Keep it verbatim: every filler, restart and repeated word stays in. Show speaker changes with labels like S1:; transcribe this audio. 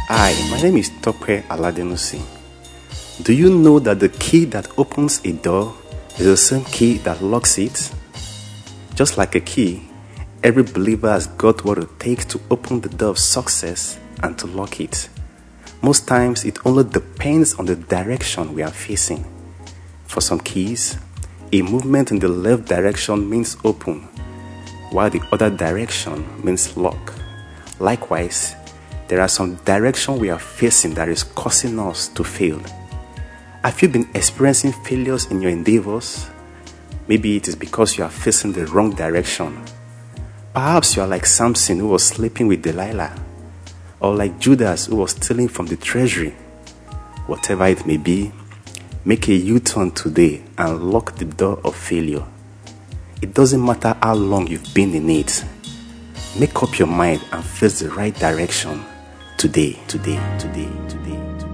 S1: Hi, my name is Tope Aladenusi. Do you know that the key that opens a door is the same key that locks it? Just like a key, every believer has got what it takes to open the door of success and to lock it. Most times, it only depends on the direction we are facing. For some keys, a movement in the left direction means open, while the other direction means lock. Likewise, there are some direction we are facing that is causing us to fail. Have you been experiencing failures in your endeavors? Maybe it is because you are facing the wrong direction. Perhaps you are like Samson, who was sleeping with Delilah, or like Judas, who was stealing from the treasury. Whatever it may be, make a U-turn today and lock the door of failure. It doesn't matter how long you've been in it. Make up your mind and face the right direction today, today, today, today, today.